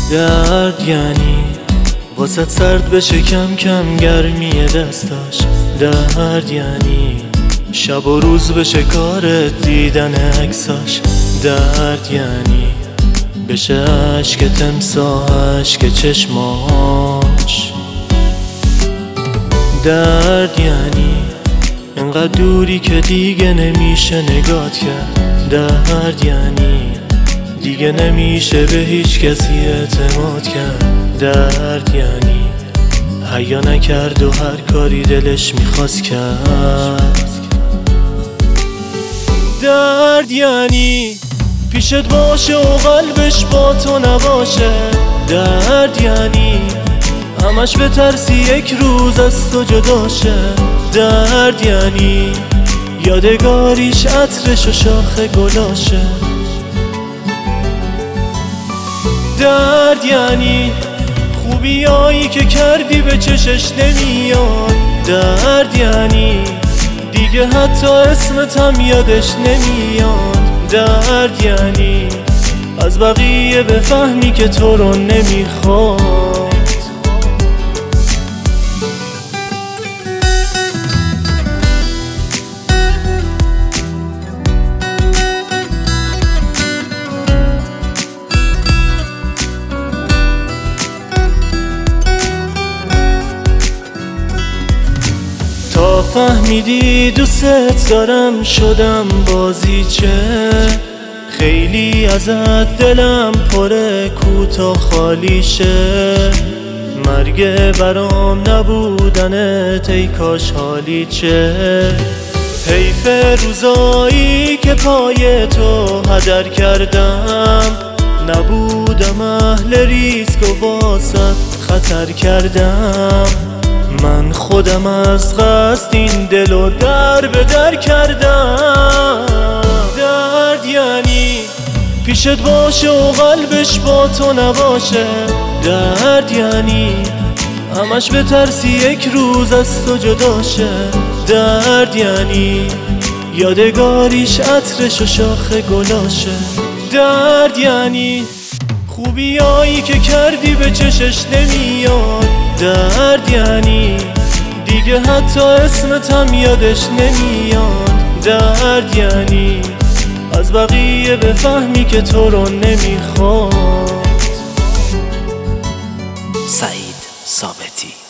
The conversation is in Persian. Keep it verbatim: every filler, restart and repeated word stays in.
درد یعنی واسه سرد بشه کم کم گرمی دستاش. درد یعنی شب و روز بشه کارت دیدن عکساش. درد یعنی بشه عشق تمساح عشق چشماش. درد یعنی انقدر دوری که دیگه نمیشه نگات کرد. درد یعنی دیگه نمیشه به هیچ کسی اعتماد کرد. درد یعنی حیا نکرد و هر کاری دلش میخواست کرد. درد یعنی پیشت باشه و قلبش با تو نباشه. درد یعنی همش به ترسی یک روز از تو جدا شه. درد یعنی یادگاریش عطرش و شاخ گلاشه. درد یعنی خوبیایی که کردی به چشش نمیاد. درد یعنی دیگه حتی اسمت هم یادش نمیاد. درد یعنی از بقیه بفهمی که تو رو نمیخواد. تا فهمیدی دوست دارم شدم بازیچه. خیلی ازت دلم پره کوتاه خالی شه. مرگ برام نبودنت ای کاش حالی چه. حیف روزایی که پای تو هدر کردم. نبودم اهل ریسک و واسط خطر کردم. من خودم از قصد این دلو در به در کردم. درد یعنی پیشت باشه و قلبش با تو نباشه. درد یعنی همش به ترسی یک روز از تو جدا شه. درد یعنی یادگاریش عطرش و شاخ گلاشه. درد یعنی خوبیایی که کردی به چشش نمیاد. درد یعنی دیگه حتی اسمت هم یادش نمیاد. درد یعنی از بقیه بفهمی که تو رو نمیخواد. سعید ثابتی.